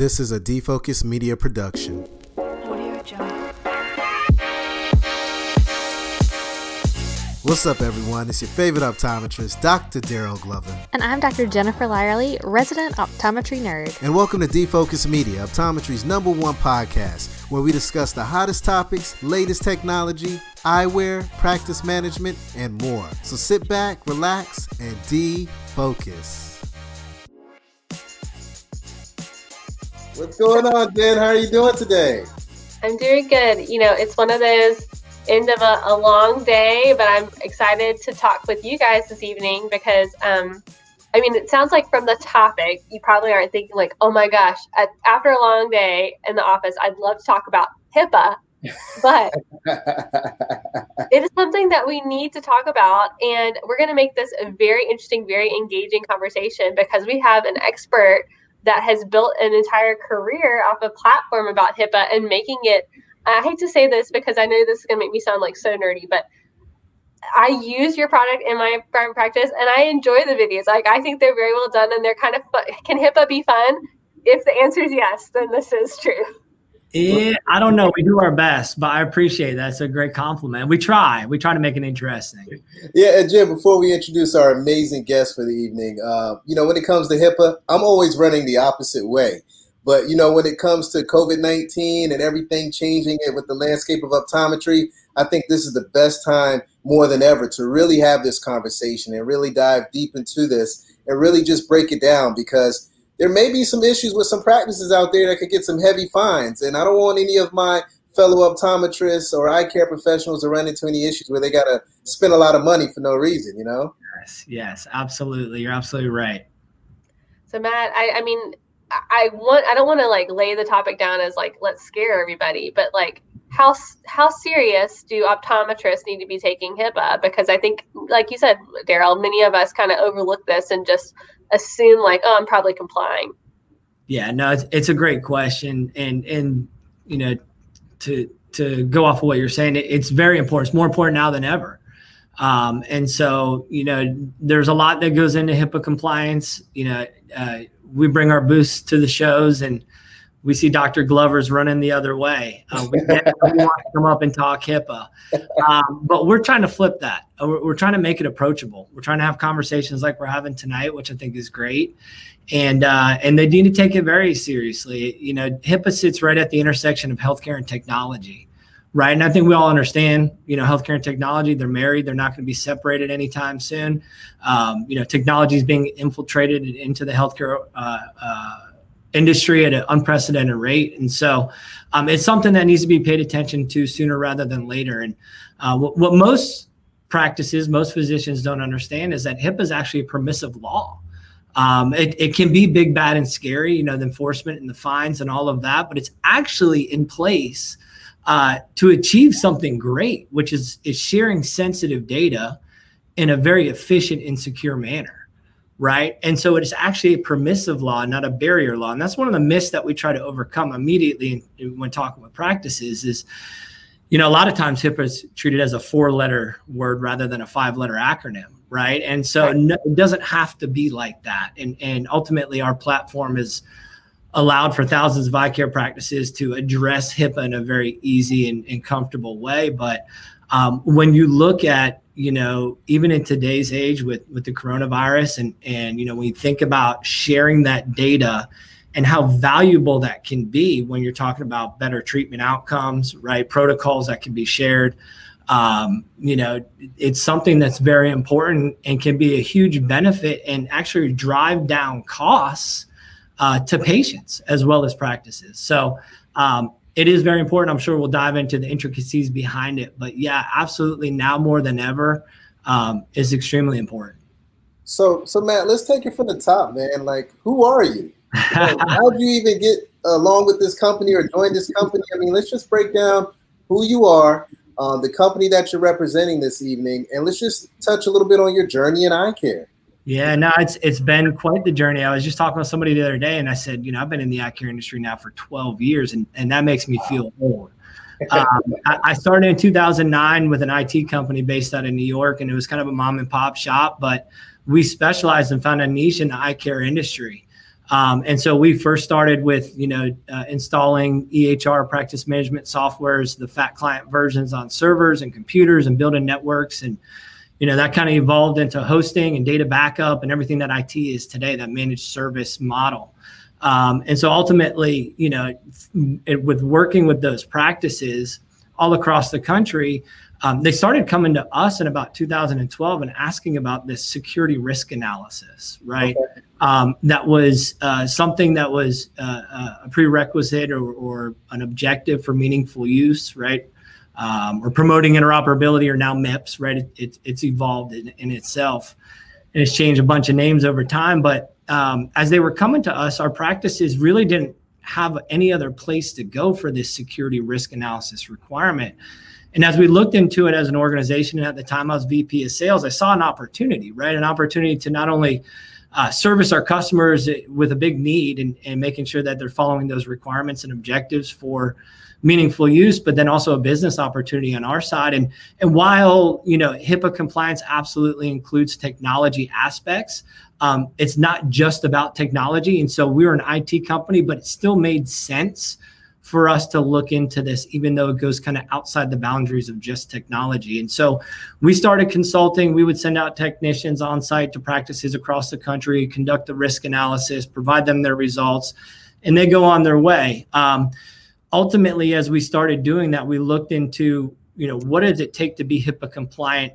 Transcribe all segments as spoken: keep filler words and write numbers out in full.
This is a Defocus Media production. Audio Jungle. What's up, everyone? It's your favorite optometrist, Doctor Daryl Glover. And I'm Doctor Jennifer Lyerly, resident optometry nerd. And welcome to Defocus Media, optometry's number one podcast, where we discuss the hottest topics, latest technology, eyewear, practice management, and more. So sit back, relax, and defocus. What's going on, Jen? How are you doing today? I'm doing good. You know, it's one of those end of a, a long day, but I'm excited to talk with you guys this evening because, um, I mean, it sounds like from the topic, you probably aren't thinking like, oh my gosh, at, after a long day in the office, I'd love to talk about HIPAA, but it is something that we need to talk about. And we're going to make this a very interesting, very engaging conversation because we have an expert that has built an entire career off a platform about HIPAA and making it, I hate to say this because I know this is going to make me sound like so nerdy, but I use your product in my private practice and I enjoy the videos. Like, I think they're very well done and they're kind of fun. Can HIPAA be fun? If the answer is yes, then this is true. Yeah, I don't know. We do our best, but I appreciate that. It's a great compliment. We try. We try to make it interesting. Yeah, and Jim, before we introduce our amazing guest for the evening, uh, you know, when it comes to HIPAA, I'm always running the opposite way. But, you know, when it comes to COVID nineteen and everything changing it with the landscape of optometry, I think this is the best time more than ever to really have this conversation and really dive deep into this and really just break it down, because there may be some issues with some practices out there that could get some heavy fines. And I don't want any of my fellow optometrists or eye care professionals to run into any issues where they got to spend a lot of money for no reason, you know? Yes, yes, absolutely. You're absolutely right. So, Matt, I, I mean, I want, I don't want to like lay the topic down as like, let's scare everybody, but like how, how serious do optometrists need to be taking HIPAA? Because I think, like you said, Daryl, many of us kind of overlook this and just assume like, oh, I'm probably complying. Yeah, no, it's, it's a great question. And, and, you know, to, to go off of what you're saying, it, it's very important. It's more important now than ever. Um, and so, you know, there's a lot that goes into HIPAA compliance. You know, uh, we bring our booths to the shows and we see Doctor Glover's running the other way. Uh, we want to come up and talk HIPAA. Um, but we're trying to flip that. We're, we're trying to make it approachable. We're trying to have conversations like we're having tonight, which I think is great. And uh, and they need to take it very seriously. You know, HIPAA sits right at the intersection of healthcare and technology, right? And I think we all understand, you know, healthcare and technology, they're married. They're not going to be separated anytime soon. Um, you know, technology is being infiltrated into the healthcare uh, uh industry at an unprecedented rate. And so um, it's something that needs to be paid attention to sooner rather than later. And uh, what, what most practices, most physicians don't understand is that HIPAA is actually a permissive law. Um, it, it can be big, bad, and scary, you know, the enforcement and the fines and all of that, but it's actually in place uh, to achieve something great, which is, is sharing sensitive data in a very efficient and secure manner. Right. And so it is actually a permissive law, not a barrier law. And that's one of the myths that we try to overcome immediately when talking with practices is, you know, a lot of times HIPAA is treated as a four letter word rather than a five letter acronym. Right. And so right. No, it doesn't have to be like that. And, and ultimately, our platform is allowed for thousands of eye care practices to address HIPAA in a very easy and, and comfortable way. But um, when you look at, you know, even in today's age with, with the coronavirus and, and, you know, when you think about sharing that data and how valuable that can be when you're talking about better treatment outcomes, right? Protocols that can be shared, um, you know, it's something that's very important and can be a huge benefit and actually drive down costs uh, to patients as well as practices. So, um, it is very important. I'm sure we'll dive into the intricacies behind it. But yeah, absolutely, now more than ever um, is extremely important. So, so Matt, let's take it from the top, man. Like, who are you? You know, how did you even get along with this company or join this company? I mean, let's just break down who you are, um, the company that you're representing this evening, and let's just touch a little bit on your journey in eye care. Yeah, no, it's it's been quite the journey. I was just talking with somebody the other day, and I said, you know, I've been in the eye care industry now for twelve years, and, and that makes me feel old. Um, I, I started in two thousand nine with an I T company based out of New York, and it was kind of a mom and pop shop, but we specialized and found a niche in the eye care industry. Um, and so we first started with, you know, uh, installing E H R practice management softwares, the fat client versions on servers and computers and building networks. And, you know, that kind of evolved into hosting and data backup and everything that I T is today, that managed service model. Um, and so ultimately, you know, it, with working with those practices all across the country, um, they started coming to us in about two thousand twelve and asking about this security risk analysis, right? Okay. Um, that was uh, something that was uh, a prerequisite or, or an objective for meaningful use, right? Um, or promoting interoperability, or now M I P S, right? It, it, it's evolved in, in itself, and it's changed a bunch of names over time. But um, as they were coming to us, our practices really didn't have any other place to go for this security risk analysis requirement. And as we looked into it as an organization, and at the time I was V P of sales, I saw an opportunity, right? An opportunity to not only uh, service our customers with a big need and, and making sure that they're following those requirements and objectives for meaningful use, but then also a business opportunity on our side. And, and while, you know, HIPAA compliance absolutely includes technology aspects, um, it's not just about technology. And so we were an I T company, but it still made sense for us to look into this, even though it goes kind of outside the boundaries of just technology. And so we started consulting. We would send out technicians on site to practices across the country, conduct the risk analysis, provide them their results, and they go on their way. Um, ultimately, as we started doing that, we looked into, you know, what does it take to be HIPAA compliant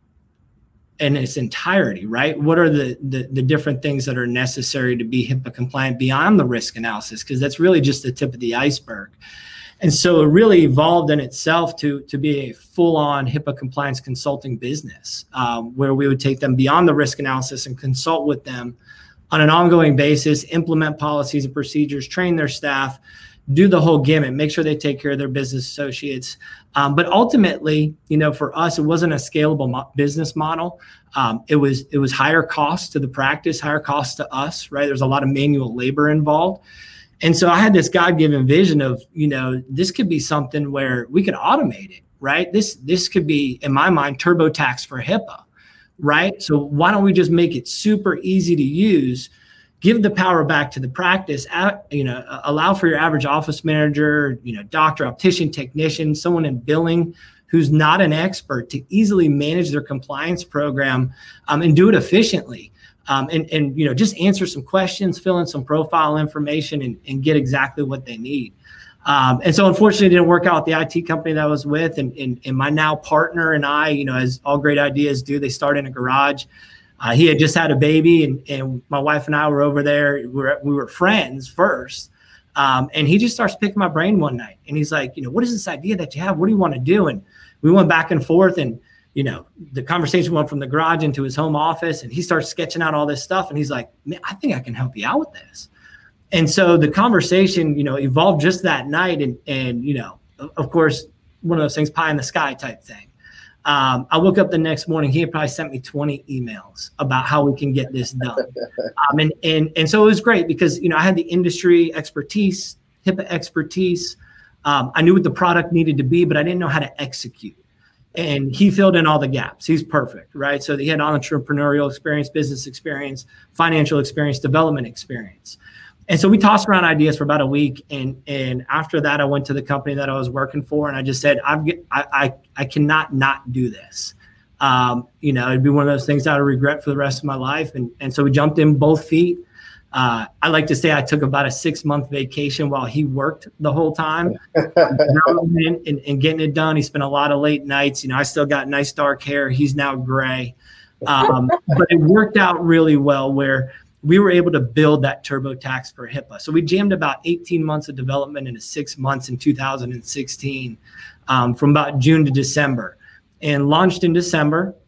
in its entirety, right? What are the, the, the different things that are necessary to be HIPAA compliant beyond the risk analysis? Because that's really just the tip of the iceberg. And so it really evolved in itself to, to be a full-on HIPAA compliance consulting business, um, where we would take them beyond the risk analysis and consult with them on an ongoing basis, implement policies and procedures, train their staff, do the whole gamut, make sure they take care of their business associates. Um, but ultimately, you know, for us, it wasn't a scalable mo- business model. Um, it was it was higher cost to the practice, higher cost to us, right? There's a lot of manual labor involved. And so I had this God-given vision of, you know, this could be something where we could automate it, right? This this could be, in my mind, TurboTax for HIPAA, right? So why don't we just make it super easy to use? Give the power back to the practice, you know, allow for your average office manager, you know, doctor, optician, technician, someone in billing who's not an expert to easily manage their compliance program um, and do it efficiently. Um, and, and, you know, just answer some questions, fill in some profile information and, and get exactly what they need. Um, and so unfortunately, it didn't work out with the I T company that I was with. And, and, and my now partner and I, you know, as all great ideas do, they start in a garage. Uh, he had just had a baby, and, and my wife and I were over there. We were, we were friends first. Um, and he just starts picking my brain one night. And he's like, you know, what is this idea that you have? What do you want to do? And we went back and forth. And, you know, the conversation went from the garage into his home office. And he starts sketching out all this stuff. And he's like, man, I think I can help you out with this. And so the conversation, you know, evolved just that night. And, and you know, of course, one of those things, pie in the sky type thing. Um, I woke up the next morning, he had probably sent me twenty emails about how we can get this done. Um, and, and, and so it was great because, you know, I had the industry expertise, HIPAA expertise. Um, I knew what the product needed to be, but I didn't know how to execute. And he filled in all the gaps. He's perfect, right? So he had entrepreneurial experience, business experience, financial experience, development experience. And so we tossed around ideas for about a week. And, and after that, I went to the company that I was working for. And I just said, I've, I, I, I cannot not do this. Um, you know, it'd be one of those things I would regret for the rest of my life. And, and so we jumped in both feet. Uh, I like to say I took about a six month vacation while he worked the whole time and, and, and getting it done. He spent a lot of late nights. You know, I still got nice dark hair. He's now gray. Um, but it worked out really well where we were able to build that TurboTax for HIPAA. So we jammed about eighteen months of development into six months in two thousand sixteen, um, from about June to December, and launched in December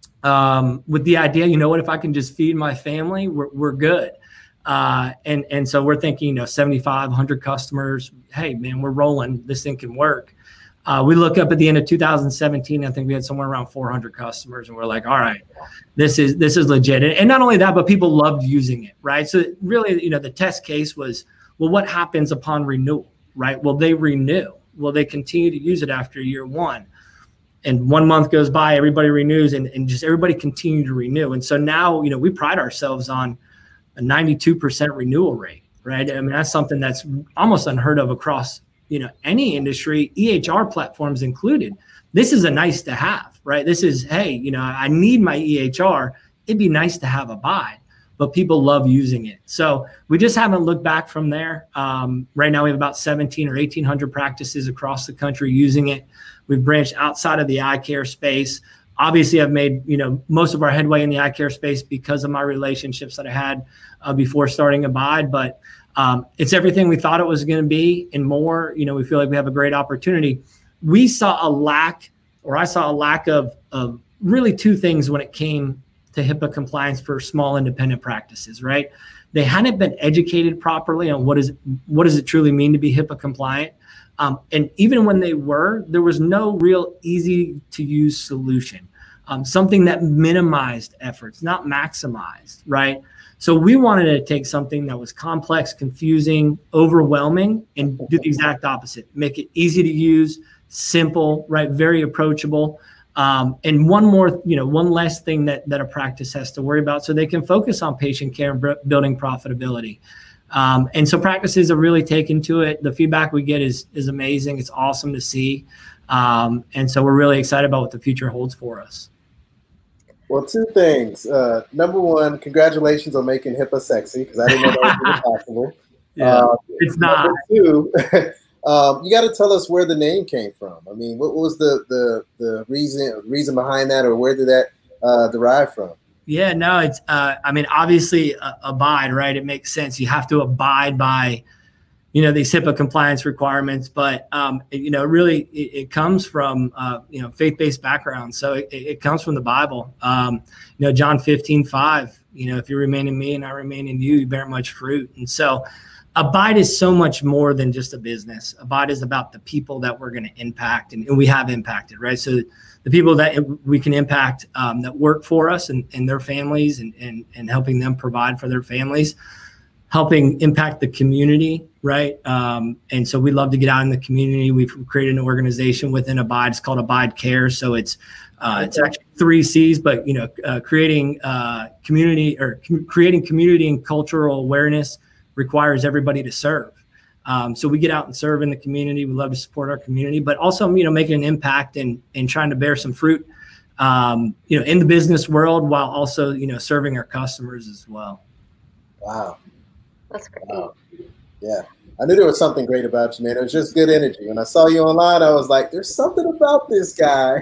um, with the idea, you know what, if I can just feed my family, we're, we're good. Uh, and, and so we're thinking, you know, seventy-five, one hundred customers. Hey, man, we're rolling. This thing can work. Uh, we look up at the end of two thousand seventeen, I think we had somewhere around four hundred customers, and we're like, all right, this is this is legit. And, and not only that, but people loved using it, right? So really, you know, the test case was, well, what happens upon renewal, right? Will they renew? Will they continue to use it after year one? And one month goes by, everybody renews, and, and just everybody continue to renew. And so now, you know, we pride ourselves on a ninety-two percent renewal rate, right? I mean, that's something that's almost unheard of across, you know, any industry, E H R platforms included. This is a nice to have, right? This is, hey, you know, I need my E H R. It'd be nice to have Abide, but people love using it. So we just haven't looked back from there. Um, right now we have about seventeen or eighteen hundred practices across the country using it. We've branched outside of the eye care space. Obviously, I've made, you know, most of our headway in the eye care space because of my relationships that I had uh, before starting Abide, but um, it's everything we thought it was going to be and more. You know, we feel like we have a great opportunity. We saw a lack, or I saw a lack of, of really two things when it came to HIPAA compliance for small independent practices, right? They hadn't been educated properly on what is what does it truly mean to be HIPAA compliant. Um, and even when they were, there was no real easy to use solution, um, something that minimized efforts, not maximized, right? So we wanted to take something that was complex, confusing, overwhelming, and do the exact opposite. Make it easy to use, simple, right? Very approachable. Um, and one more, you know, one less thing that, that a practice has to worry about so they can focus on patient care and b- building profitability. Um, and so practices are really taken to it. The feedback we get is is amazing. It's awesome to see. Um, and so we're really excited about what the future holds for us. Well, two things. Uh, number one, congratulations on making HIPAA sexy, because I didn't know that was possible. Yeah, uh, it's not. Number two, um, you got to tell us where the name came from. I mean, what, what was the, the the reason reason behind that, or where did that uh, derive from? Yeah, no, it's, uh, I mean, obviously uh, abide, right? It makes sense. You have to abide by, you know, these HIPAA compliance requirements, but, um, it, you know, really it, it comes from, uh, you know, faith-based background. So it, it comes from the Bible. Um, you know, John fifteen five, you know, if you remain in me and I remain in you, you bear much fruit. And so Abide is so much more than just a business. Abide is about the people that we're going to impact, and, and we have impacted, right? So the people that we can impact um, that work for us and, and their families, and, and, and helping them provide for their families, helping impact the community, right? Um, and so we love to get out in the community. We've created an organization within Abide. It's called Abide Care. So it's uh, it's actually three C's, but you know, uh, creating uh, community or com- creating community and cultural awareness requires everybody to serve. Um, so we get out and serve in the community. We love to support our community, but also, you know, making an impact and and trying to bear some fruit, um, you know, in the business world, while also, you know, serving our customers as well. Wow. That's great. Wow. Yeah. I knew there was something great about you, man. It was just good energy. When I saw you online, I was like, there's something about this guy.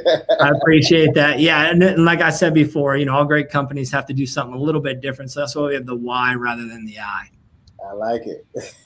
I appreciate that. Yeah. And, and like I said before, you know, all great companies have to do something a little bit different. So that's why we have the why rather than the I. I like it.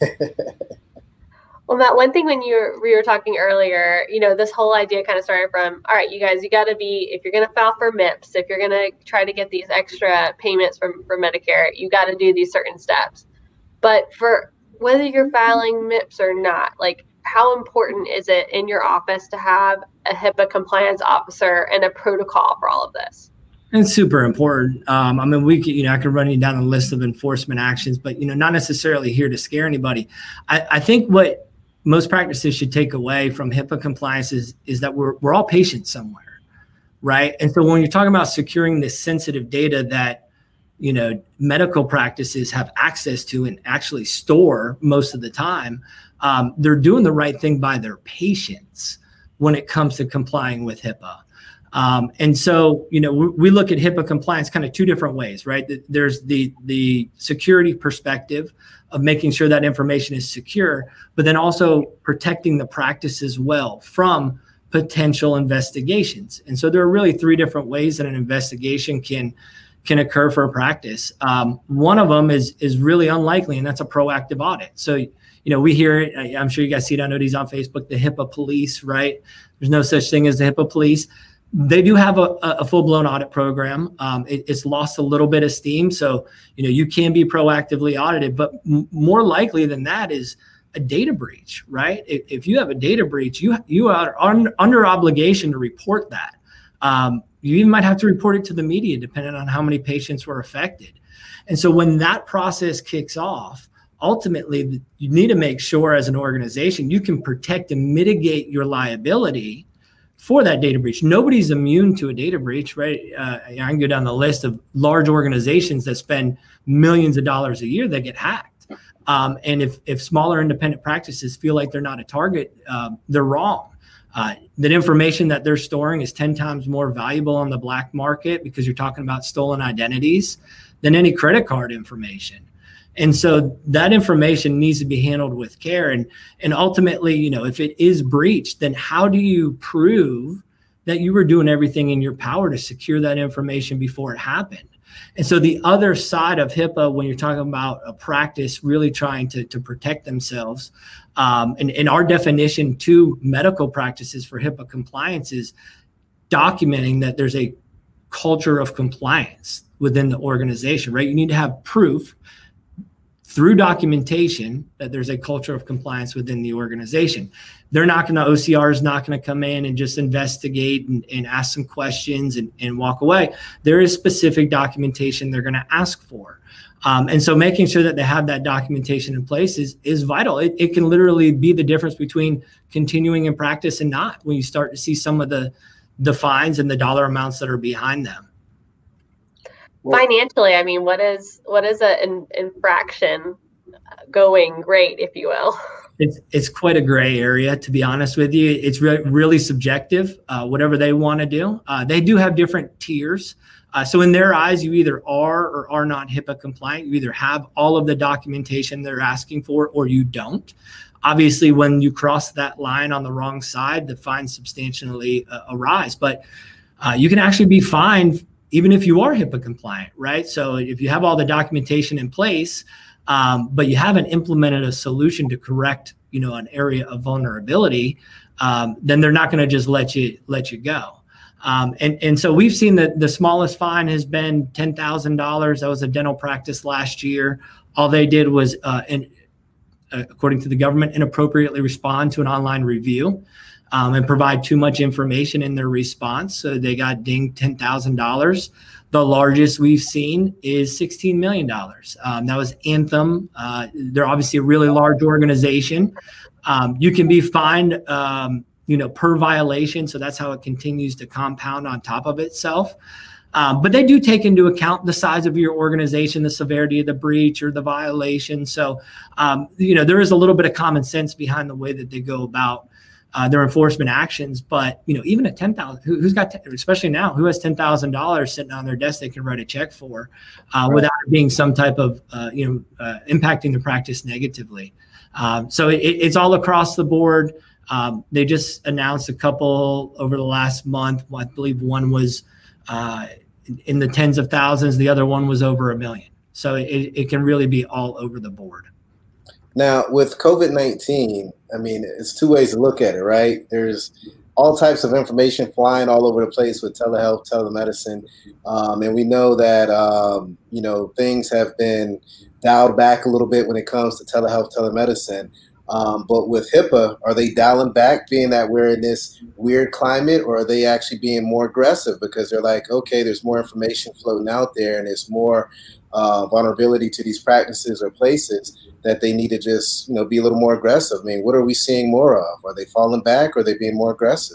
Well, Matt, one thing when you were, we were talking earlier, you know, this whole idea kind of started from, all right, you guys, you got to be, if you're going to file for M I P S, if you're going to try to get these extra payments from, from Medicare, you got to do these certain steps. But for whether you're filing M I P S or not, like, how important is it in your office to have a HIPAA compliance officer and a protocol for all of this? It's super important. Um, I mean, we could, you know, I could run you down a list of enforcement actions, but, you know, not necessarily here to scare anybody. I, I think what most practices should take away from HIPAA compliance is, is that we're, we're all patients somewhere, right? And so when you're talking about securing this sensitive data that, you know, medical practices have access to and actually store most of the time, um, they're doing the right thing by their patients when it comes to complying with HIPAA. Um, and so, you know, we, we look at HIPAA compliance kind of two different ways, right? There's the the security perspective of making sure that information is secure, but then also protecting the practice as well from potential investigations. And so there are really three different ways that an investigation can can occur for a practice. Um, one of them is is really unlikely, and that's a proactive audit. So, you know, we hear it. I'm sure you guys see it. I know these on Facebook, the HIPAA police, right? There's no such thing as the HIPAA police. They do have a, a full-blown audit program. Um, it, it's lost a little bit of steam. So, you know, you can be proactively audited, but m- more likely than that is a data breach, right? If, if you have a data breach, you you are un, under obligation to report that. Um, you even might have to report it to the media, depending on how many patients were affected. And so when that process kicks off, ultimately, you need to make sure as an organization, you can protect and mitigate your liability for that data breach. Nobody's immune to a data breach, right? Uh, I can go down the list of large organizations that spend millions of dollars a year that get hacked. Um, and if, if smaller independent practices feel like they're not a target, uh, they're wrong. Uh, that information that they're storing is ten times more valuable on the black market, because you're talking about stolen identities, than any credit card information. And so that information needs to be handled with care. And, and ultimately, you know, if it is breached, then how do you prove that you were doing everything in your power to secure that information before it happened? And so the other side of HIPAA, when you're talking about a practice really trying to, to protect themselves, um, and, and our definition to medical practices for HIPAA compliance is documenting that there's a culture of compliance within the organization, right? You need to have proof through documentation that there's a culture of compliance within the organization. They're not going to, O C R is not going to come in and just investigate and, and ask some questions and, and walk away. There is specific documentation they're going to ask for. Um, and so making sure that they have that documentation in place is, is vital. It, it can literally be the difference between continuing in practice and not, when you start to see some of the, the fines and the dollar amounts that are behind them. Financially, I mean, what is what is an infraction going great, if you will? It's it's quite a gray area, to be honest with you. It's re- really subjective, uh, whatever they want to do. Uh, they do have different tiers. Uh, so in their eyes, you either are or are not HIPAA compliant. You either have all of the documentation they're asking for, or you don't. Obviously, when you cross that line on the wrong side, the fines substantially uh, arise. But uh, you can actually be fined even if you are HIPAA compliant, right? So if you have all the documentation in place, um, but you haven't implemented a solution to correct, you know, an area of vulnerability, um, then they're not going to just let you let you go. Um, and and so we've seen that the smallest fine has been ten thousand dollars. That was a dental practice last year. All they did was, uh, in, uh, according to the government, inappropriately respond to an online review. Um, and provide too much information in their response. So they got dinged ten thousand dollars. The largest we've seen is sixteen million dollars. Um, that was Anthem. Uh, they're obviously a really large organization. Um, you can be fined, um, you know, per violation. So that's how it continues to compound on top of itself. Um, but they do take into account the size of your organization, the severity of the breach or the violation. So, um, you know, there is a little bit of common sense behind the way that they go about Uh, their enforcement actions. But, you know, even at ten thousand, who, who's got, t- especially now, who has ten thousand dollars sitting on their desk they can write a check for uh, right. without it being some type of, uh, you know, uh, impacting the practice negatively. Um, so it, it's all across the board. Um, they just announced a couple over the last month. I believe one was uh, in the tens of thousands. The other one was over a million. So it, it can really be all over the board. Now, with COVID nineteen, I mean, it's two ways to look at it, right? There's all types of information flying all over the place with telehealth, telemedicine. Um, and we know that, um, you know, things have been dialed back a little bit when it comes to telehealth, telemedicine. Um, but with HIPAA, are they dialing back, being that we're in this weird climate, or are they actually being more aggressive because they're like, okay, there's more information floating out there and there's more uh, vulnerability to these practices or places that they need to just, you know, be a little more aggressive? I mean, what are we seeing more of? Are they falling back, or are they being more aggressive?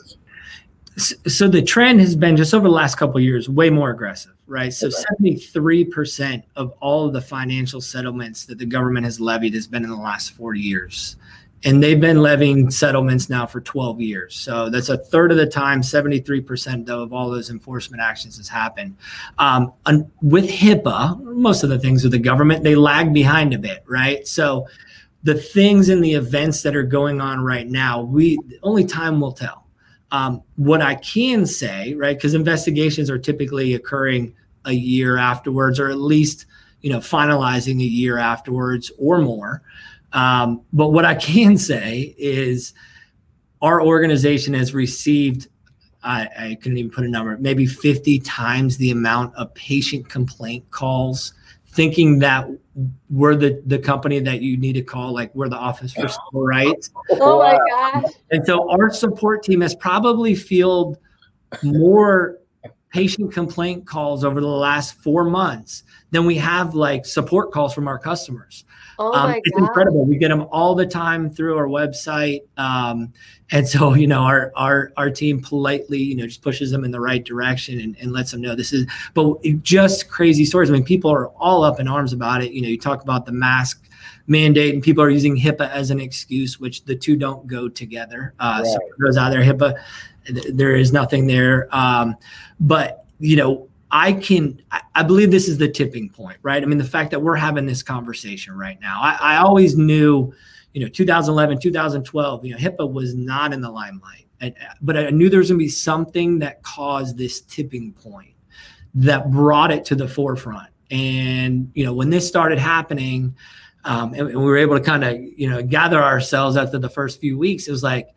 So the trend has been, just over the last couple of years, way more aggressive, right? So okay. seventy-three percent of all of the financial settlements that the government has levied has been in the last forty years. And they've been levying settlements now for twelve years. So that's a third of the time. Seventy-three percent though of all those enforcement actions has happened. Um, with HIPAA, most of the things with the government, they lag behind a bit, right? So the things and the events that are going on right now, we only time will tell. Um, what I can say, right, because investigations are typically occurring a year afterwards, or at least, you know, finalizing a year afterwards or more. Um, but what I can say is our organization has received, I, I couldn't even put a number, maybe fifty times the amount of patient complaint calls, thinking that we're the, the company that you need to call, like we're the Office for Civil Rights. Oh my gosh. And so our support team has probably fielded more patient complaint calls over the last four months than we have like support calls from our customers. Oh um, my it's God. incredible. We get them all the time through our website. Um, and so, you know, our, our, our team politely, you know, just pushes them in the right direction and, and lets them know this is, but just crazy stories. I mean, people are all up in arms about it. You know, you talk about the mask mandate and people are using HIPAA as an excuse, which the two don't go together. Uh, right. So it goes out there, HIPAA, there is nothing there. Um, but, you know, I can, I believe this is the tipping point, right? I mean, the fact that we're having this conversation right now, I, I always knew, you know, two thousand eleven, two thousand twelve, you know, HIPAA was not in the limelight, but I knew there was going to be something that caused this tipping point that brought it to the forefront. And, you know, when this started happening, um, and, and we were able to kind of, you know, gather ourselves after the first few weeks, it was like,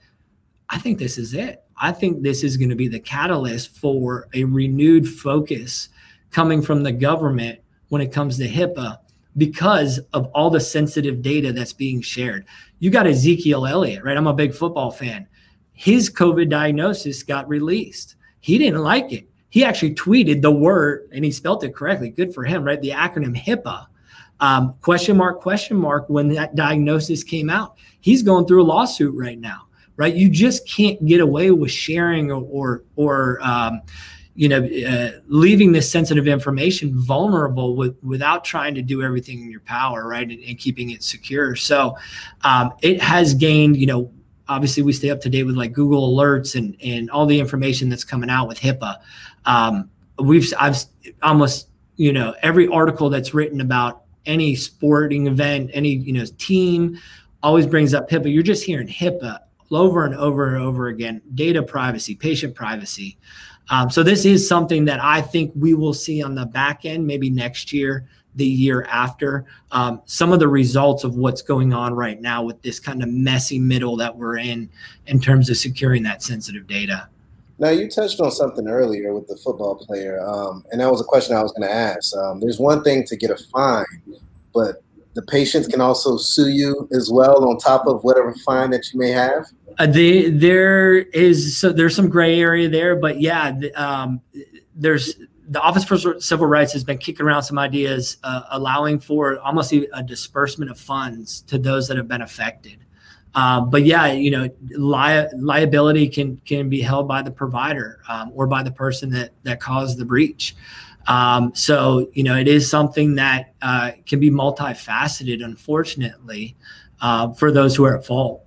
I think this is it. I think this is going to be the catalyst for a renewed focus coming from the government when it comes to HIPAA because of all the sensitive data that's being shared. You got Ezekiel Elliott, right? I'm a big football fan. His COVID diagnosis got released. He didn't like it. He actually tweeted the word, and he spelled it correctly. Good for him, right? The acronym HIPAA. Um, question mark, question mark, when that diagnosis came out. He's going through a lawsuit right now. Right, you just can't get away with sharing or, or, or um, you know, uh, leaving this sensitive information vulnerable with, without trying to do everything in your power, right, and, and keeping it secure. So um, it has gained, you know, obviously we stay up to date with like Google Alerts and and all the information that's coming out with HIPAA. Um, we've I've almost, you know, every article that's written about any sporting event, any, you know, team always brings up HIPAA. You're just hearing HIPAA over and over and over again, data privacy, patient privacy. Um, so this is something that I think we will see on the back end, maybe next year, the year after, um, some of the results of what's going on right now with this kind of messy middle that we're in, in terms of securing that sensitive data. Now, you touched on something earlier with the football player, um, and that was a question I was going to ask. Um, there's one thing to get a fine, but the patients can also sue you as well on top of whatever fine that you may have? Uh, the, there is so there's some gray area there, but yeah, the, um, there's the Office for Civil Rights has been kicking around some ideas, uh, allowing for almost a disbursement of funds to those that have been affected. Um, but yeah, you know, li- liability can can be held by the provider um, or by the person that that caused the breach. Um, so you know, it is something that uh, can be multifaceted, unfortunately, uh, for those who are at fault.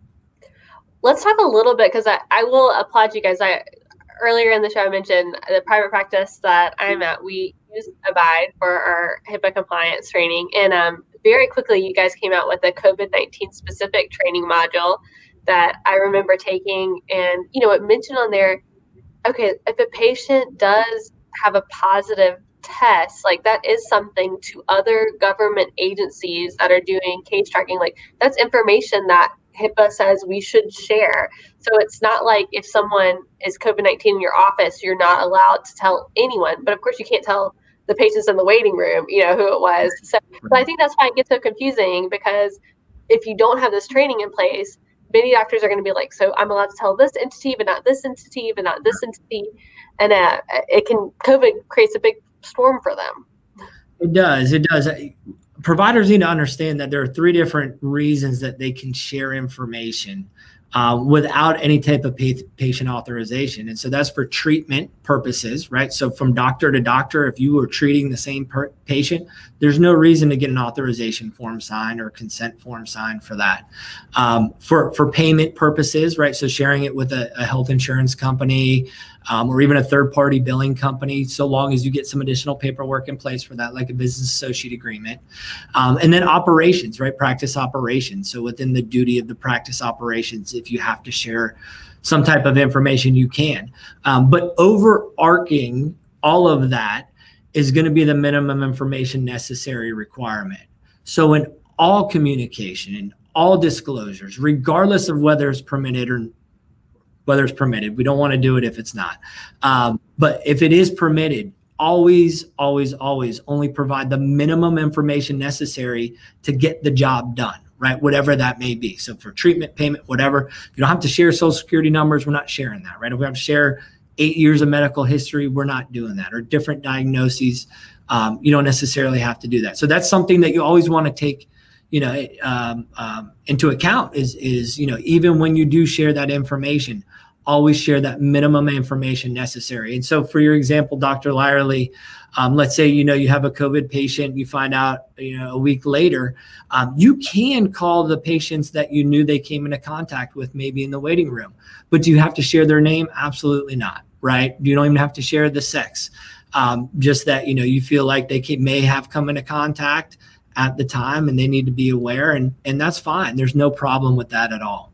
Let's talk a little bit, because I, I will applaud you guys. I earlier in the show I mentioned the private practice that I'm at. We use Abide for our HIPAA compliance training, and um, very quickly you guys came out with a COVID nineteen specific training module that I remember taking. And you know, it mentioned on there, okay, if a patient does have a positive test, like that is something to other government agencies that are doing case tracking. Like that's information that HIPAA says we should share. So it's not like if someone is COVID nineteen in your office, you're not allowed to tell anyone. But of course, you can't tell the patients in the waiting room, you know, who it was. So, so I think that's why it gets so confusing, because if you don't have this training in place, many doctors are going to be like, so I'm allowed to tell this entity, but not this entity, but not this entity. And uh, it can, COVID creates a big storm for them. It does. It does. Providers need to understand that there are three different reasons that they can share information uh, without any type of pa- patient authorization. And so that's for treatment purposes, right? So from doctor to doctor, if you were treating the same per- patient, there's no reason to get an authorization form signed or consent form signed for that. Um, for, for payment purposes, right? So sharing it with a, a health insurance company, Um, or even a third-party billing company, so long as you get some additional paperwork in place for that, like a business associate agreement. Um, and then operations, right? Practice operations. So within the duty of the practice operations, if you have to share some type of information, you can. Um, but overarching all of that is going to be the minimum information necessary requirement. So in all communication, in all disclosures, regardless of whether it's permitted or whether it's permitted. We don't want to do it if it's not. Um, but if it is permitted, always, always, always only provide the minimum information necessary to get the job done, right? Whatever that may be. So for treatment, payment, whatever, you don't have to share social security numbers. We're not sharing that, right? If we have to share eight years of medical history, we're not doing that, or different diagnoses. Um, you don't necessarily have to do that. So that's something that you always want to take, you know, um, um, into account is, is, you know, even when you do share that information, always share that minimum information necessary. And so for your example, Doctor Lyerly, um, let's say, you know, you have a COVID patient, you find out, you know, a week later, um, you can call the patients that you knew they came into contact with maybe in the waiting room, but do you have to share their name? Absolutely not, right? You don't even have to share the sex. Um, just that, you know, you feel like they can, may have come into contact at the time and they need to be aware, and, and that's fine. There's no problem with that at all.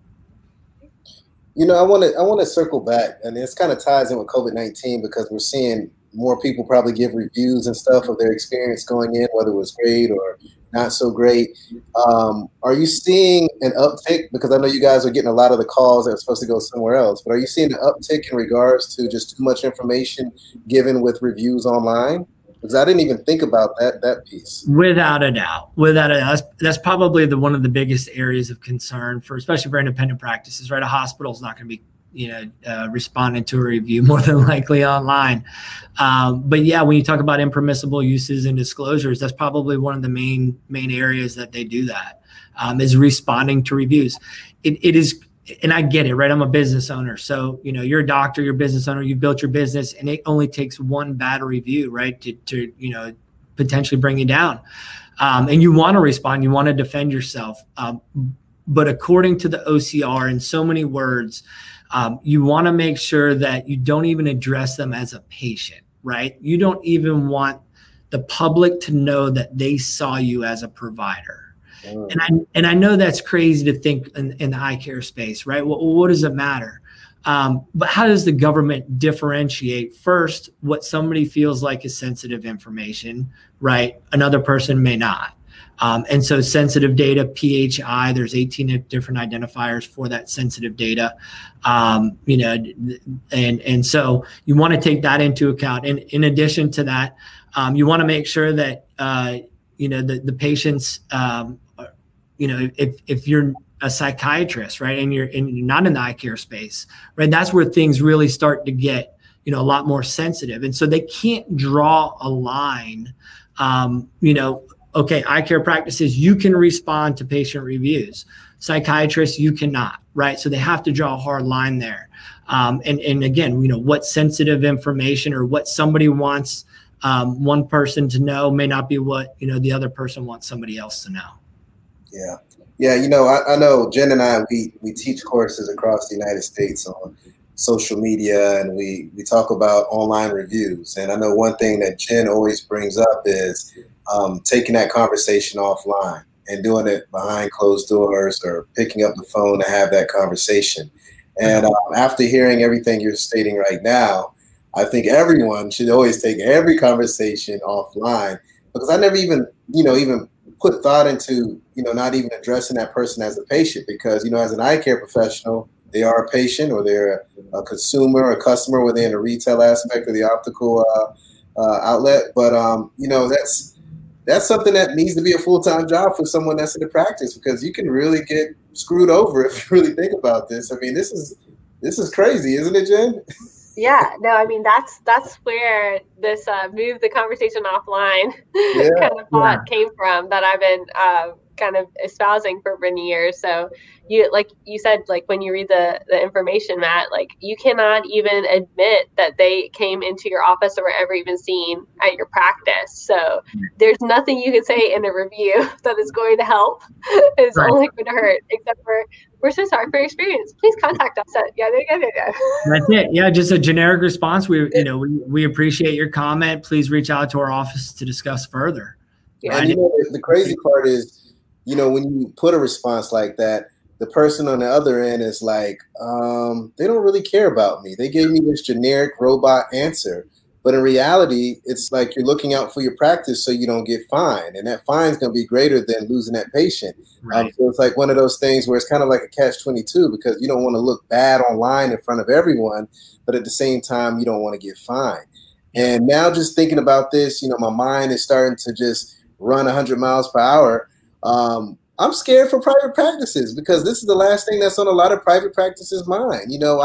You know, I want to I want to circle back, and this kind of ties in with COVID nineteen because we're seeing more people probably give reviews and stuff of their experience going in, whether it was great or not so great. Um, are you seeing an uptick? Because I know you guys are getting a lot of the calls that are supposed to go somewhere else, but are you seeing an uptick in regards to just too much information given with reviews online? Because I didn't even think about that that piece. Without a doubt, without a doubt, that's, that's probably the one of the biggest areas of concern for, especially for independent practices. Right, a hospital is not going to be, you know, uh, responding to a review more than likely online. Um, but yeah, when you talk about impermissible uses and disclosures, that's probably one of the main main areas that they do that um, is responding to reviews. It, it is. And I get it, right? I'm a business owner. So, you know, you're a doctor, you're a business owner, you've built your business, and it only takes one bad review, right, to, to you know, potentially bring you down. Um, and you want to respond, you want to defend yourself. Um, but according to the O C R, in so many words, um, you want to make sure that you don't even address them as a patient, right? You don't even want the public to know that they saw you as a provider. And I and I know that's crazy to think in, in the eye care space, right? Well, what does it matter? Um, but how does the government differentiate first what somebody feels like is sensitive information, right? Another person may not. Um, and so sensitive data, P H I, there's eighteen different identifiers for that sensitive data. Um, you know, and and so you want to take that into account. And in addition to that, um, you want to make sure that uh, you know the the patients. Um, You know, if if you're a psychiatrist, right, and you're and you're not in the eye care space, right, that's where things really start to get, you know, a lot more sensitive, and so they can't draw a line. Um, you know, okay, eye care practices, you can respond to patient reviews. Psychiatrists, you cannot, right? So they have to draw a hard line there. Um, and and again, you know, what sensitive information or what somebody wants um, one person to know may not be what, you know, the other person wants somebody else to know. Yeah. Yeah. You know, I, I know Jen and I, we, we teach courses across the United States on social media, and we, we talk about online reviews. And I know one thing that Jen always brings up is um, taking that conversation offline and doing it behind closed doors or picking up the phone to have that conversation. And um, after hearing everything you're stating right now, I think everyone should always take every conversation offline, because I never even, you know, even put thought into, you know, not even addressing that person as a patient, because, you know, as an eye care professional, they are a patient or they're a, a consumer, a customer, whether in the retail aspect or the optical uh, uh, outlet. But, um, you know, that's that's something that needs to be a full-time job for someone that's in the practice, because you can really get screwed over if you really think about this. I mean, this is this is crazy, isn't it, Jen? Yeah, no, I mean, that's that's where this uh, move the conversation offline Yeah, kind of thought yeah. came from, that I've been uh, kind of espousing for many years. So you, like you said, like when you read the, the information, Matt, like you cannot even admit that they came into your office or were ever even seen at your practice. So there's nothing you can say in a review that is going to help. It's Right. only going to hurt, except for, we're so sorry for your experience. Please contact us at, yeah, yeah, yeah, yeah. That's it. Yeah, just a generic response. We, you know, we, we appreciate your comment. Please reach out to our office to discuss further. Yeah. And you know, the crazy part is, you know, when you put a response like that, the person on the other end is like, um, they don't really care about me. They gave me this generic robot answer. But in reality, it's like you're looking out for your practice so you don't get fined. And that fine is going to be greater than losing that patient. Right. Um, so it's like one of those things where it's kind of like a catch twenty-two, because you don't want to look bad online in front of everyone, but at the same time, you don't want to get fined. And now just thinking about this, you know, my mind is starting to just run one hundred miles per hour. Um, I'm scared for private practices, because this is the last thing that's on a lot of private practices' mind. You know, I,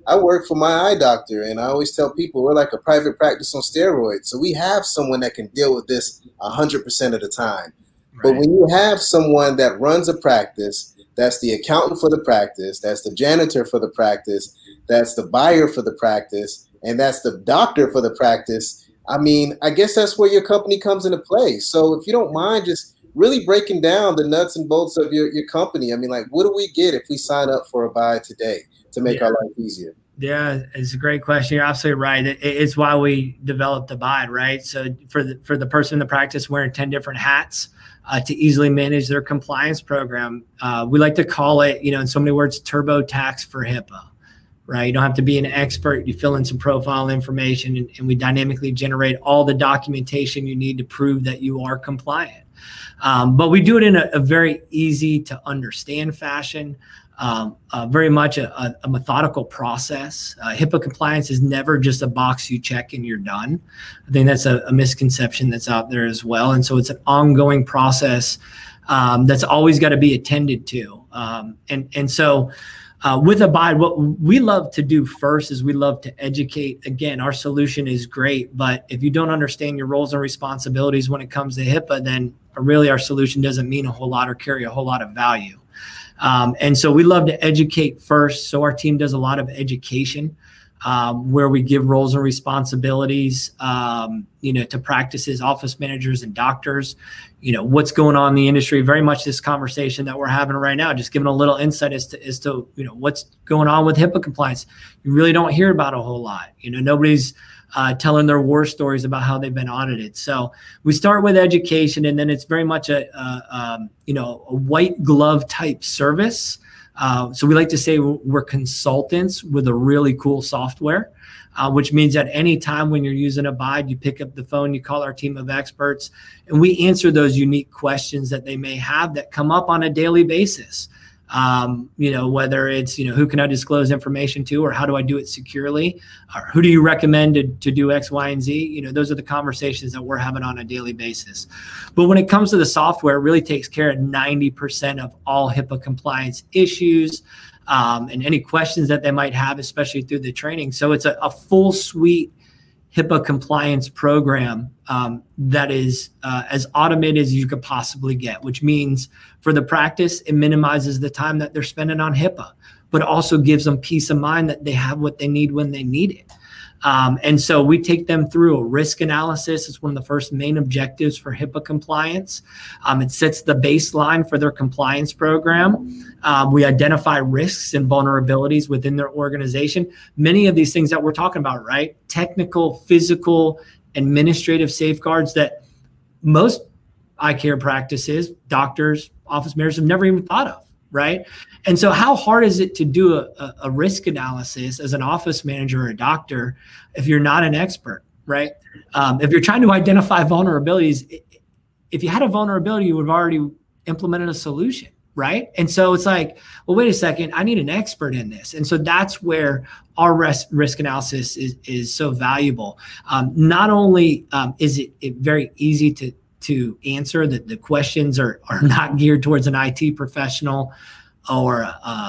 I work for my eye doctor, and I always tell people we're like a private practice on steroids. So we have someone that can deal with this one hundred percent of the time. Right. But when you have someone that runs a practice, that's the accountant for the practice, that's the janitor for the practice, that's the buyer for the practice, and that's the doctor for the practice, I mean, I guess that's where your company comes into play. So if you don't mind just really breaking down the nuts and bolts of your, your company, I mean, like, what do we get if we sign up for Abide today to make yeah. our life easier? Yeah, it's a great question. You're absolutely right. It, it's why we developed Abide, right? So for the, for the person in the practice wearing ten different hats uh, to easily manage their compliance program, uh, we like to call it, you know, in so many words, TurboTax for HIPAA. Right? You don't have to be an expert. You fill in some profile information and, and we dynamically generate all the documentation you need to prove that you are compliant. Um, but we do it in a, a very easy to understand fashion, um, uh, very much a, a, a methodical process. Uh, HIPAA compliance is never just a box you check and you're done. I think that's a, a misconception that's out there as well. And so it's an ongoing process um, that's always got to be attended to. Um, and, and so Uh, with Abide, what we love to do first is we love to educate. Again, our solution is great, but if you don't understand your roles and responsibilities when it comes to HIPAA, then really our solution doesn't mean a whole lot or carry a whole lot of value. Um, and so we love to educate first. So our team does a lot of education um, where we give roles and responsibilities, um, you know, to practices, office managers and doctors, you know, what's going on in the industry, very much this conversation that we're having right now, just giving a little insight as to, as to, you know, what's going on with HIPAA compliance. You really don't hear about a whole lot. You know, nobody's uh, telling their war stories about how they've been audited. So we start with education, and then it's very much a, a um, you know, a white glove type service. Uh, so we like to say we're consultants with a really cool software, uh, which means at any time when you're using Abide, you pick up the phone, you call our team of experts, and we answer those unique questions that they may have that come up on a daily basis. Um, you know, whether it's, you know, who can I disclose information to, or how do I do it securely, or who do you recommend to, to do X, Y, and Z? You know, those are the conversations that we're having on a daily basis. But when it comes to the software, it really takes care of ninety percent of all HIPAA compliance issues um, and any questions that they might have, especially through the training. So it's a, a full suite HIPAA compliance program um, that is uh, as automated as you could possibly get, which means for the practice, it minimizes the time that they're spending on HIPAA, but also gives them peace of mind that they have what they need when they need it. Um, and so we take them through a risk analysis. It's one of the first main objectives for HIPAA compliance. Um, it sets the baseline for their compliance program. Um, we identify risks and vulnerabilities within their organization. Many of these things that we're talking about, right? Technical, physical, administrative safeguards that most eye care practices, doctors, office managers have never even thought of. Right. And so how hard is it to do a, a risk analysis as an office manager or a doctor if you're not an expert? Right. Um, if you're trying to identify vulnerabilities, if you had a vulnerability, you would have already implemented a solution. Right. And so it's like, well, wait a second, I need an expert in this. And so that's where our risk, risk analysis is, is so valuable. Um, not only um, is it, it very easy to to answer, that the questions are, are not geared towards an I T professional or a,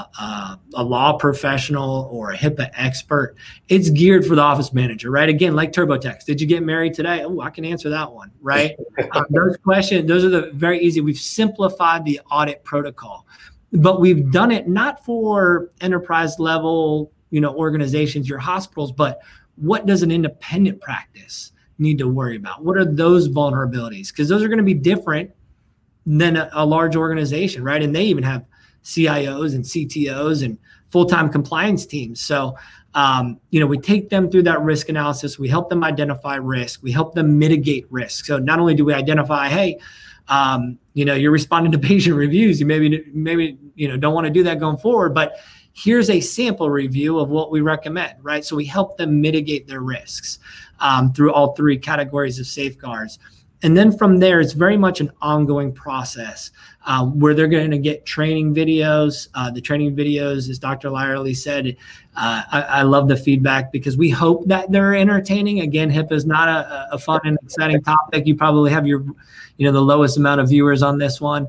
a, a law professional or a HIPAA expert. It's geared for the office manager, right? Again, like TurboTax. Did you get married today? Oh, I can answer that one, right? um, those questions, those are the very easy. We've simplified the audit protocol, but we've done it not for enterprise level, you know, organizations, your hospitals, but what does an independent practice need to worry about? What are those vulnerabilities? Because those are going to be different than a, a large organization, right? And they even have C I Os and C T Os and full-time compliance teams. So, um, you know, we take them through that risk analysis. We help them identify risk. We help them mitigate risk. So not only do we identify, hey, um, you know, you're responding to patient reviews. You maybe, maybe, you know, don't want to do that going forward, but here's a sample review of what we recommend, right? So we help them mitigate their risks um, through all three categories of safeguards. And then from there, it's very much an ongoing process uh, where they're going to get training videos. Uh, the training videos, as Doctor Lyerly said, uh, I, I love the feedback because we hope that they're entertaining. Again, HIPAA is not a, a fun and exciting topic. You probably have your, you know, the lowest amount of viewers on this one.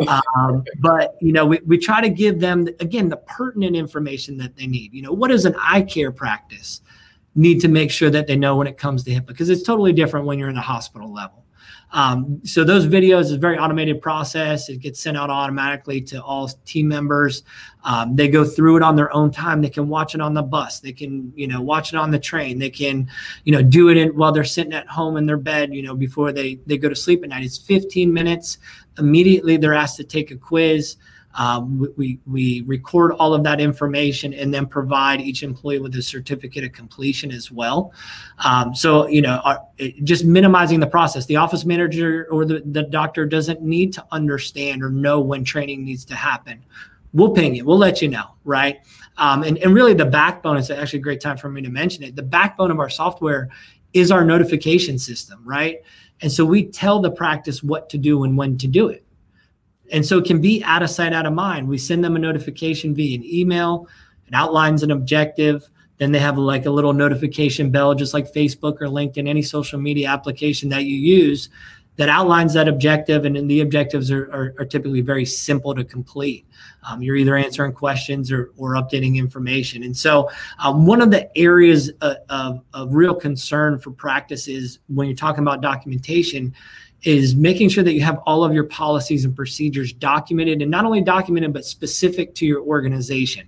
Um, but, you know, we, we try to give them, again, the pertinent information that they need. You know, what is an eye care practice? Need to make sure that they know when it comes to HIPAA, because it's totally different when you're in the hospital level. Um, so those videos is a very automated process. It gets sent out automatically to all team members. Um, they go through it on their own time. They can watch it on the bus. They can, you know, watch it on the train. They can, you know, do it in, while they're sitting at home in their bed, you know, before they, they go to sleep at night. It's fifteen minutes. Immediately they're asked to take a quiz. Um, we, we record all of that information and then provide each employee with a certificate of completion as well. Um, so, you know, our, it, just minimizing the process. The office manager or the, the doctor doesn't need to understand or know when training needs to happen. We'll ping you. We'll let you know, right? Um, and, and really the backbone, is actually a great time for me to mention it. The backbone of our software is our notification system, right? And so we tell the practice what to do and when to do it. And so it can be out of sight, out of mind. We send them a notification via an email. It outlines an objective. Then they have like a little notification bell, just like Facebook or LinkedIn, any social media application that you use that outlines that objective. And then the objectives are, are, are typically very simple to complete. Um, you're either answering questions or, or updating information. And so um, one of the areas of, of, of real concern for practices when you're talking about documentation is making sure that you have all of your policies and procedures documented, and not only documented, but specific to your organization.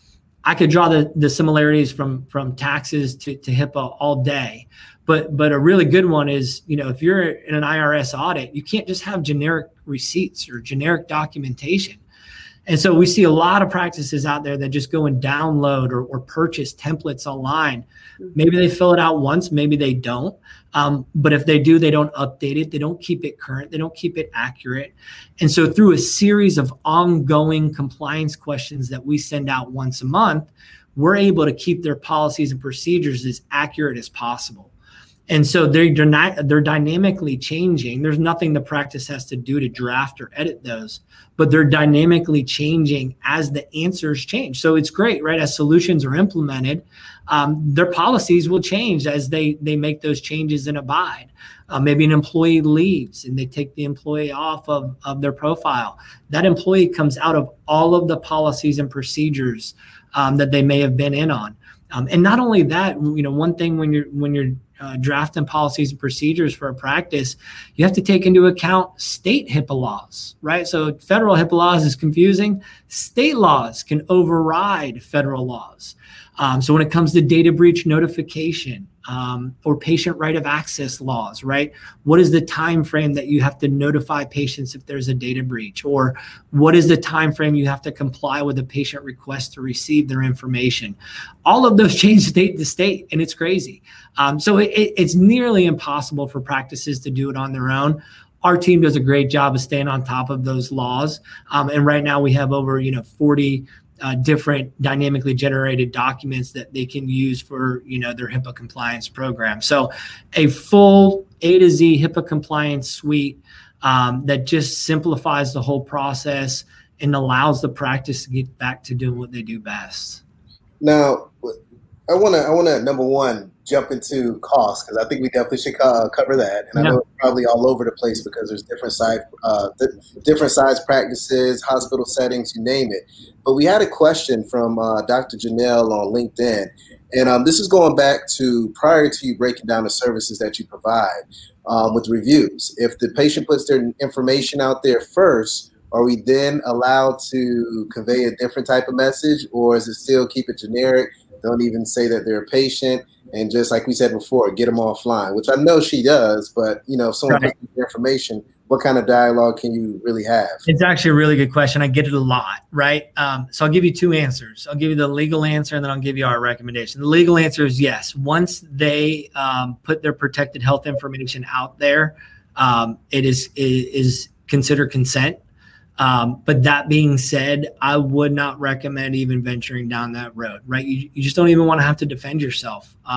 I could draw the, the similarities from, from taxes to, to HIPAA all day, but, but a really good one is, you know, if you're in an I R S audit, you can't just have generic receipts or generic documentation. And so we see a lot of practices out there that just go and download or, or purchase templates online. Maybe they fill it out once, maybe they don't. Um, but if they do, they don't update it. They don't keep it current. They don't keep it accurate. And so through a series of ongoing compliance questions that we send out once a month, we're able to keep their policies and procedures as accurate as possible. And so they're, they're, not, they're dynamically changing. There's nothing the practice has to do to draft or edit those, but they're dynamically changing as the answers change. So it's great, right? As solutions are implemented, um, their policies will change as they, they make those changes and abide. Uh, maybe an employee leaves and they take the employee off of, of their profile. That employee comes out of all of the policies and procedures um, that they may have been in on. Um, and not only that, you know, one thing when you're when you're uh, drafting policies and procedures for a practice, you have to take into account state HIPAA laws, right? So federal HIPAA laws is confusing. State laws can override federal laws. Um, so when it comes to data breach notification um, or patient right of access laws, right? What is the time frame that you have to notify patients if there's a data breach? Or what is the time frame you have to comply with a patient request to receive their information? All of those change state to state, and it's crazy. Um, so it, it's nearly impossible for practices to do it on their own. Our team does a great job of staying on top of those laws. Um, and right now we have over, you know, forty Uh, different dynamically generated documents that they can use for, you know, their HIPAA compliance program. So a full A to Z HIPAA compliance suite um, that just simplifies the whole process and allows the practice to get back to doing what they do best. Now, I want to, I want to, number one, jump into cost, because I think we definitely should uh, cover that. And Yeah. I know it's probably all over the place because there's different size, uh, different size practices, hospital settings, you name it. But we had a question from uh, Doctor Janelle on LinkedIn. And um, this is going back to prior to you breaking down the services that you provide um, with reviews. If the patient puts their information out there first, are we then allowed to convey a different type of message, or is it still keep it generic? Don't even say that they're a patient, and just like we said before, get them offline, which I know she does. But, you know, if someone Right. puts their information, what kind of dialogue can you really have? It's actually a really good question. I get it a lot, right? Um, so I'll give you two answers. I'll give you the legal answer, and then I'll give you our recommendation. The legal answer is yes. Once they um, put their protected health information out there, um, it is it is considered consent. Um, but that being said, I would not recommend even venturing down that road, right? You, you just don't even want to have to defend yourself. Um, Right.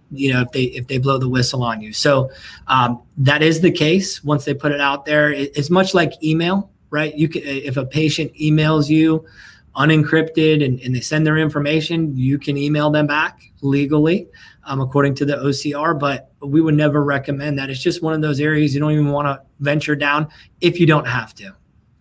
you know, if they if they blow the whistle on you. So um, that is the case. Once they put it out there, it, it's much like email, right? You can, if a patient emails you unencrypted and, and they send their information, you can email them back legally, um, according to the O C R. But we would never recommend that. It's just one of those areas you don't even want to venture down if you don't have to.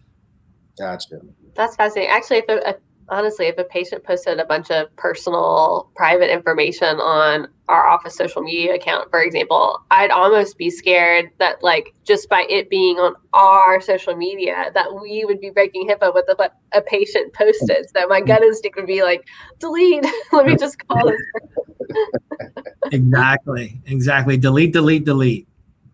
Gotcha. That's fascinating. Actually, if a, a, honestly, if a patient posted a bunch of personal, private information on our office social media account, for example, I'd almost be scared that, like, just by it being on our social media, that we would be breaking HIPAA with what a patient posted. So my gut instinct would be like, delete. Let me just call this person. Exactly. Exactly. Delete, delete, delete.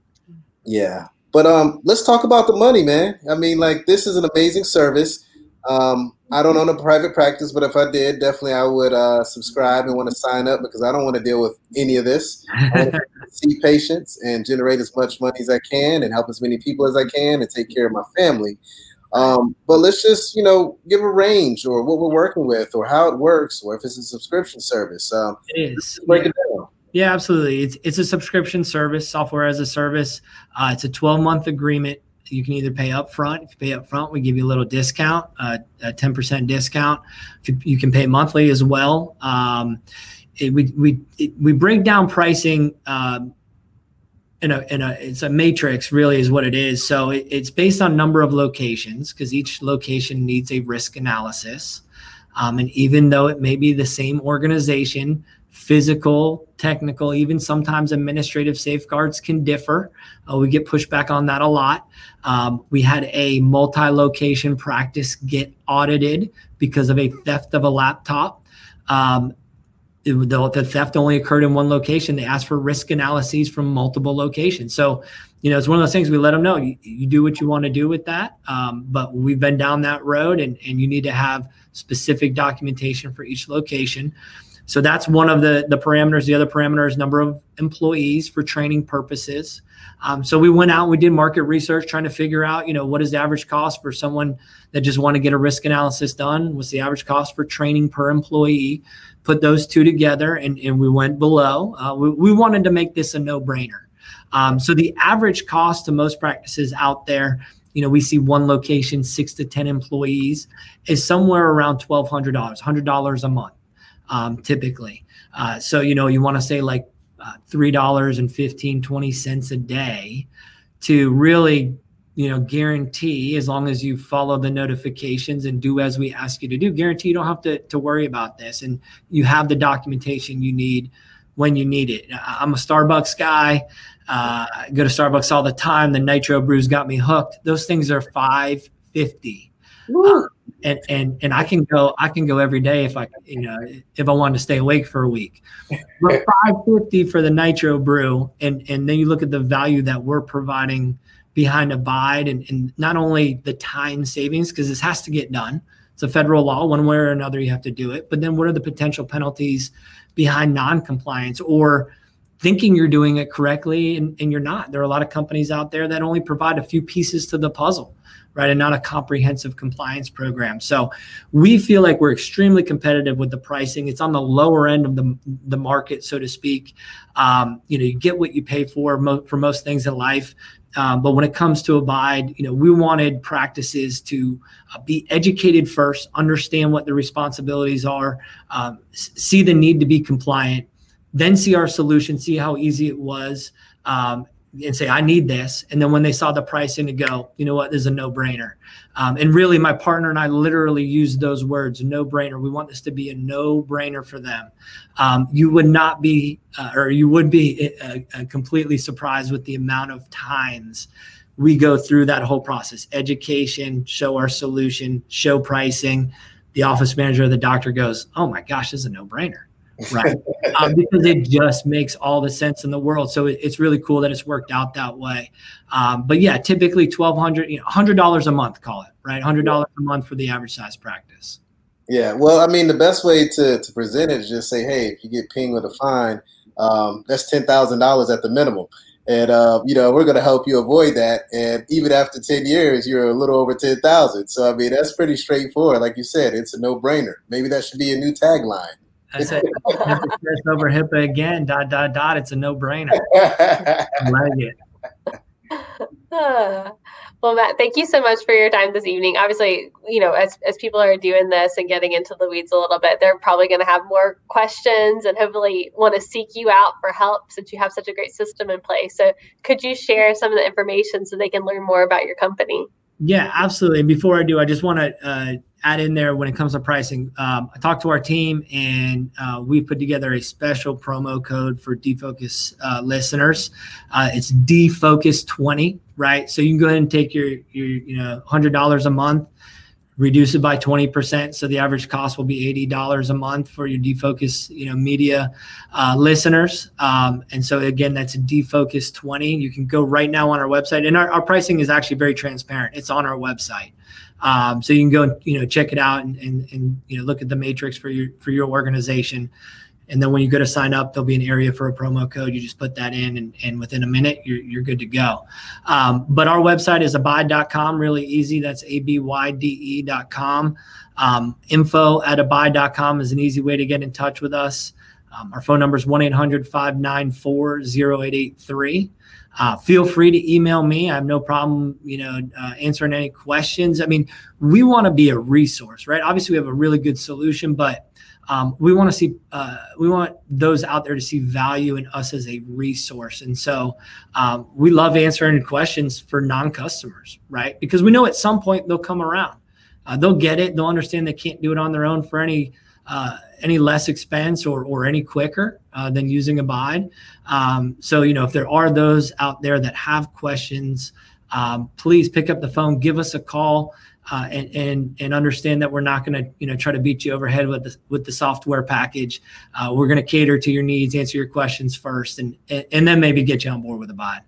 Yeah. But um, let's talk about the money, man. I mean, like, this is an amazing service. Um, I don't own a private practice, but if I did, definitely I would uh, subscribe and want to sign up, because I don't want to deal with any of this. I want to see patients and generate as much money as I can and help as many people as I can and take care of my family. Um, but let's just, you know, give a range or what we're working with or how it works or if it's a subscription service. Um, it is. Break Yeah. it down. Yeah, absolutely. It's it's a subscription service, software as a service. Uh, it's a twelve month agreement. You can either pay up front. If you pay up front, we give you a little discount, uh, a ten percent discount. If you, you can pay monthly as well. Um, it, we we it, we break down pricing um, in a in a it's a matrix, really, is what it is. So it, it's based on number of locations, because each location needs a risk analysis. Um, and even though it may be the same organization, physical, technical, even sometimes administrative safeguards can differ. Uh, we get pushback on that a lot. Um, we had a multi-location practice get audited because of a theft of a laptop. Um, it, the, the theft only occurred in one location. They asked for risk analyses from multiple locations. So, you know, it's one of those things we let them know. You, you do what you want to do with that. Um, but we've been down that road, and, and you need to have specific documentation for each location. So that's one of the, the parameters. The other parameter is number of employees for training purposes. Um, so we went out and we did market research trying to figure out, you know, what is the average cost for someone that just want to get a risk analysis done? What's the average cost for training per employee? Put those two together, and, and we went below. Uh, we, we wanted to make this a no-brainer. Um, so the average cost to most practices out there, you know, we see one location, six to ten employees, is somewhere around twelve hundred dollars, one hundred dollars a month. Um, typically. Uh, so, you know, you want to say like uh, three dollars and fifteen, twenty cents a day to really, you know, guarantee, as long as you follow the notifications and do as we ask you to do, guarantee you don't have to, to worry about this. And you have the documentation you need when you need it. I'm a Starbucks guy. Uh, I go to Starbucks all the time. The Nitro Brews got me hooked. Those things are five fifty. Uh, and and and I can go I can go every day if I you know if I wanted to stay awake for a week. But five fifty for the Nitro Brew, and and then you look at the value that we're providing behind Abide, and, and not only the time savings, because this has to get done. It's a federal law, one way or another you have to do it. But then what are the potential penalties behind non-compliance or thinking you're doing it correctly and, and you're not? There are a lot of companies out there that only provide a few pieces to the puzzle, right? And not a comprehensive compliance program. So we feel like we're extremely competitive with the pricing. It's on the lower end of the, the market, so to speak. Um, you know, you get what you pay for mo- for most things in life. Um, but when it comes to Abide, you know, we wanted practices to uh, be educated first, understand what the responsibilities are, um, s- see the need to be compliant, then see our solution, see how easy it was, um, and say, I need this. And then when they saw the pricing, to go, you know what, this is a no-brainer. Um, and really, my partner and I literally used those words, no-brainer. We want this to be a no-brainer for them. Um, you would not be, uh, or you would be uh, uh, completely surprised with the amount of times we go through that whole process. Education, show our solution, show pricing. The office manager or the doctor goes, oh my gosh, this is a no-brainer. Right. Um, because it just makes all the sense in the world. So it, it's really cool that it's worked out that way. Um, but yeah, typically twelve hundred, you know, one hundred dollars a month, call it, right? one hundred dollars a month for the average size practice. Yeah. Well, I mean, the best way to, to present it is just say, hey, if you get pinged with a fine, um, that's ten thousand dollars at the minimum. And, uh, you know, we're going to help you avoid that. And even after ten years, you're a little over ten thousand. So, I mean, that's pretty straightforward. Like you said, it's a no brainer. Maybe that should be a new tagline. I said, HIPAA over HIPAA again, dot, dot, dot. It's a no-brainer. I like it. Uh, well, Matt, thank you so much for your time this evening. Obviously, you know, as, as people are doing this and getting into the weeds a little bit, they're probably going to have more questions and hopefully want to seek you out for help since you have such a great system in place. So could you share some of the information so they can learn more about your company? Yeah, absolutely. And before I do, I just want to uh, add in there when it comes to pricing. Um, I talked to our team and uh, we put together a special promo code for D-Focus uh, listeners. Uh, it's D Focus twenty, right? So you can go ahead and take your, your you know, one hundred dollars a month, reduce it by twenty percent. So the average cost will be eighty dollars a month for your D-Focus, you know, media uh, listeners. Um, and so again, that's D Focus twenty. You can go right now on our website, and our, our pricing is actually very transparent. It's on our website. Um, so you can go, you know, check it out and, and, and, you know, look at the matrix for your, for your organization. And then when you go to sign up, there'll be an area for a promo code. You just put that in, and, and within a minute, you're, you're good to go. Um, but our website is abide dot com, really easy. That's A B Y D E dot com. Um, info at abide dot com is an easy way to get in touch with us. Um, our phone number is one eight hundred five nine four oh eight eight three. Uh, feel free to email me. I have no problem, you know, uh, answering any questions. I mean, we want to be a resource, right? Obviously, we have a really good solution, but Um, we want to see, uh, we want those out there to see value in us as a resource. And so um, we love answering questions for non-customers, right? Because we know at some point they'll come around. Uh, they'll get it. They'll understand they can't do it on their own for any uh, any less expense or or any quicker uh, than using Abide. Um, so, you know, if there are those out there that have questions, um, please pick up the phone, give us a call. Uh, and, and and understand that we're not going to, you know, try to beat you over head with the with the software package. Uh, we're going to cater to your needs, answer your questions first, and and then maybe get you on board with Abide.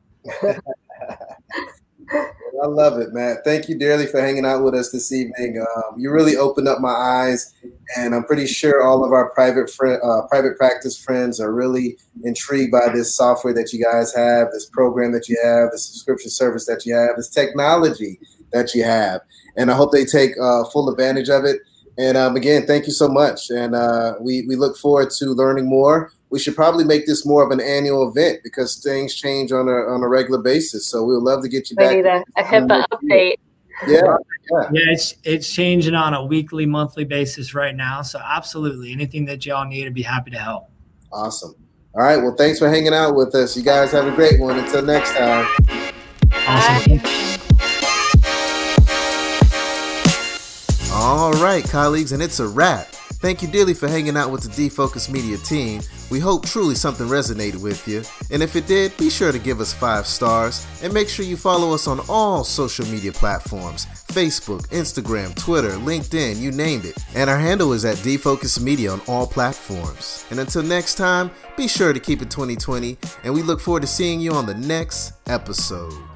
I love it, Matt. Thank you dearly for hanging out with us this evening. Um, you really opened up my eyes, and I'm pretty sure all of our private friend, uh, private practice friends are really intrigued by this software that you guys have, this program that you have, the subscription service that you have, this technology that you have. And I hope they take uh, full advantage of it. And um, again, thank you so much. And uh, we, we look forward to learning more. We should probably make this more of an annual event because things change on a on a regular basis. So we would love to get you back. Maybe a, a HIPAA update. Yeah, yeah. Yeah, it's it's changing on a weekly, monthly basis right now. So absolutely, anything that y'all need, I'd be happy to help. Awesome. All right. Well, thanks for hanging out with us. You guys have a great one. Until next time. Awesome. Bye. All right, colleagues, and it's a wrap. Thank you dearly for hanging out with the D-Focus Media team. We hope truly something resonated with you. And if it did, be sure to give us five stars. And make sure you follow us on all social media platforms. Facebook, Instagram, Twitter, LinkedIn, you named it. And our handle is at D-Focus Media on all platforms. And until next time, be sure to keep it twenty twenty. And we look forward to seeing you on the next episode.